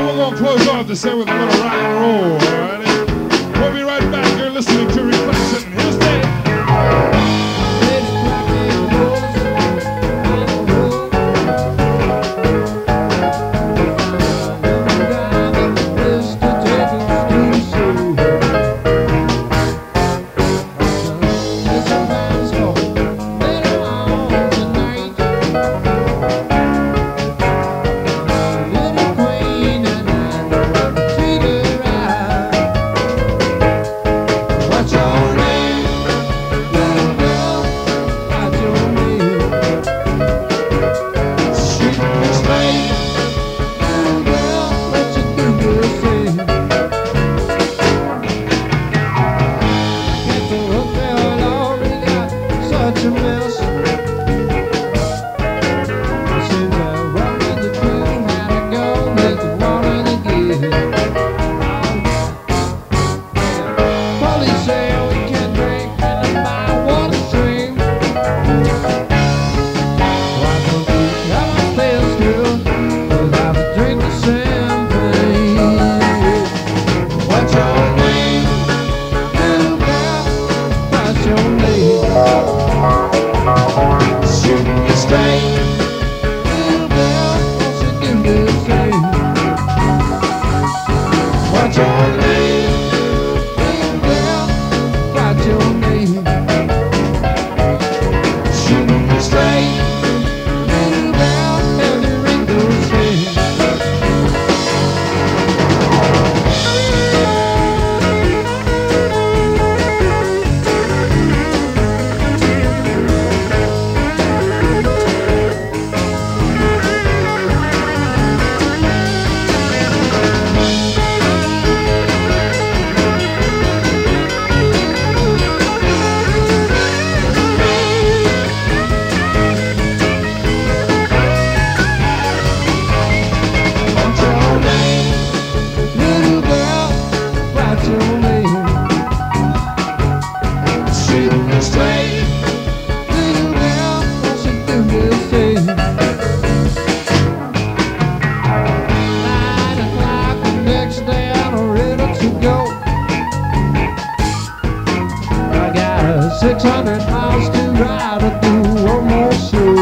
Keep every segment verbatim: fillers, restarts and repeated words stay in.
we're gonna close off the set with a little rock and roll, alrighty? We'll be right back. You're listening to Reflection. Here's Dave. Six hundred miles to ride to do one more show.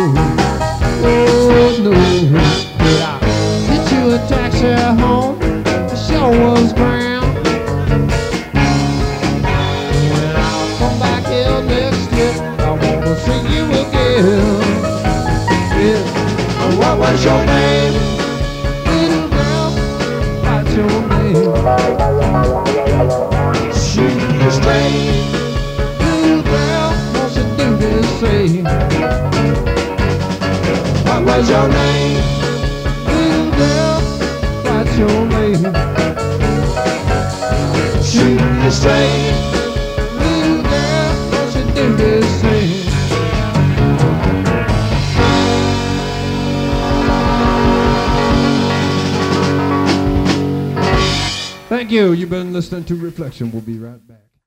Oh no, did I get you a taxi home? The show was grand. When I come back here next year, I wanna see you again. Yeah. What was your name? Little girl, what's your name? Shoot you straight. What was your name? Little girl, what's your name? Shoot you straight. Little girl, won't you do this thing? Thank you. You've been listening to Reflection. We'll be right back.